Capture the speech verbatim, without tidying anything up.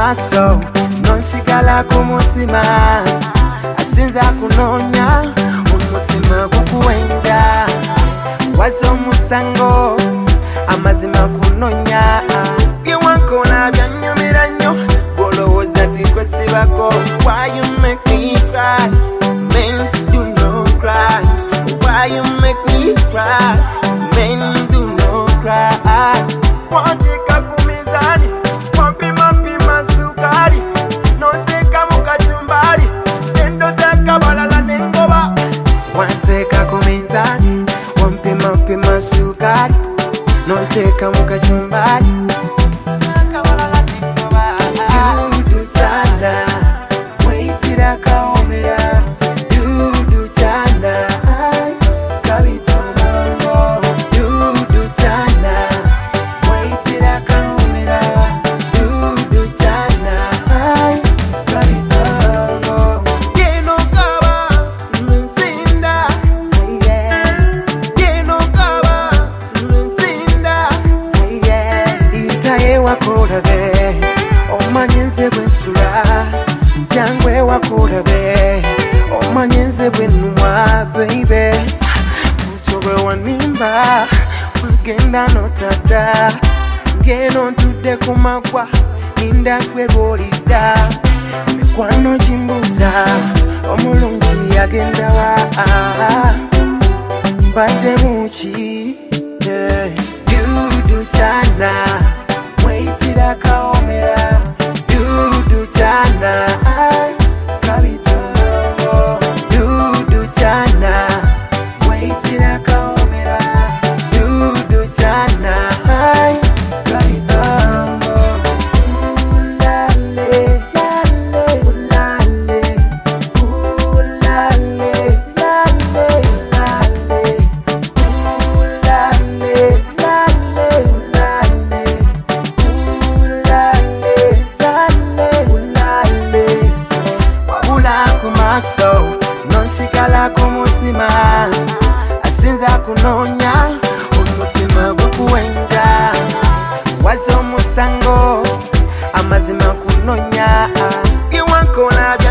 maso nonsigala ku mutima asinza kunonya umutima gukuwenja wazo musango amazima kunonya iwankona byanyumira nnyo bolowoza tikwesibako. Why you make me cry? Men do not cry. Why you make me cry? Men do not cry. Wanteka kumizani wapima pima sukari noteka mukachumbari endo taka balala nengoba. Wanteka kumizani wapima pima sukari noteka mukachumbari kabalala nengoba. Dudu chana waitira kaomera. Dudu chana kabito malongo. Dudu chana waitira kaomera. Dudu chana kabito malongo. Yeno kaba nsinda yeno kaba nsinda itaye wakorabe omanyenze bwensula jangwe wakorabe omanyenze bwenumwa baby uchobe wanimba wagenda notata ngeno ntude kumagwa ninda gwe bolida emikwano jimbuza omulungi yagenda wa mbadde muki yeah. Dudu chana waitira kaomera. Dudu chana kabito malongo. Dudu chana waitira kaomera. Dudu chana kabito malongo. Ulale lale ulale ulale lale ulale ulale lale ulale ulale ulale wabula ku maso nonsigala ku mutima asinza kunonya umutima gukuwenja wazo musango amazima kunonya iwankona